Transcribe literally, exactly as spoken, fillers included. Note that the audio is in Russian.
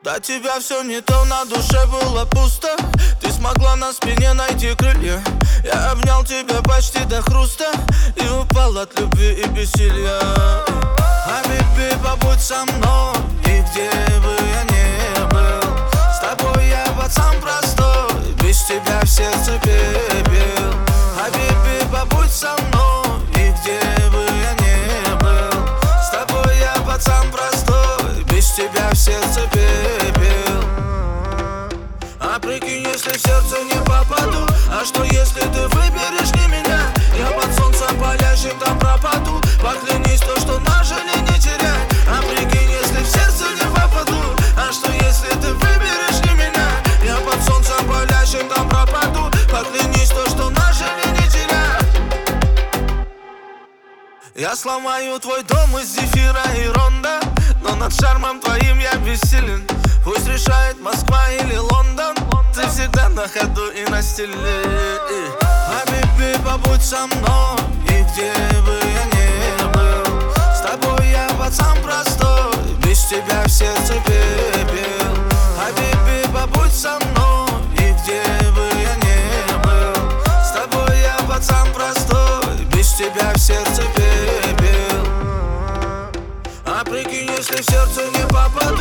До тебя все не то, на душе было пусто. Ты смогла на спине найти крылья. Я обнял тебя почти до хруста и упал от любви и бессилия. А беби, побудь со мной, и где бы я ни был, с тобой я пацан простой, без тебя в сердце пепел. А беби, побудь со мной, и где бы я ни был, с тобой я пацан простой, без тебя в сердце пепел. А прикинь, если в сердце не попаду, а что если ты выберешь не меня? Я под солнцем палящим там пропаду. Поклянись, то, что нажили, не теряй. А прикинь, если в сердце не попаду, а что если ты выберешь не меня? Я под солнцем палящим там пропаду. Поклянись, то, что нажили, не теряй. Я сломаю твой дом из зефира и ронда, но над шармом твоим я бессилен. Пусть решает Москва или Лондон, ты всегда на ходу и на стиле. А беби, побудь со мной, и где бы я ни был, с тобой я пацан простой, без тебя в сердце пепел. А беби, побудь со мной, и где бы я ни был, с тобой я пацан простой, без тебя в сердце пепел. А прикинь, если в сердце не попаду,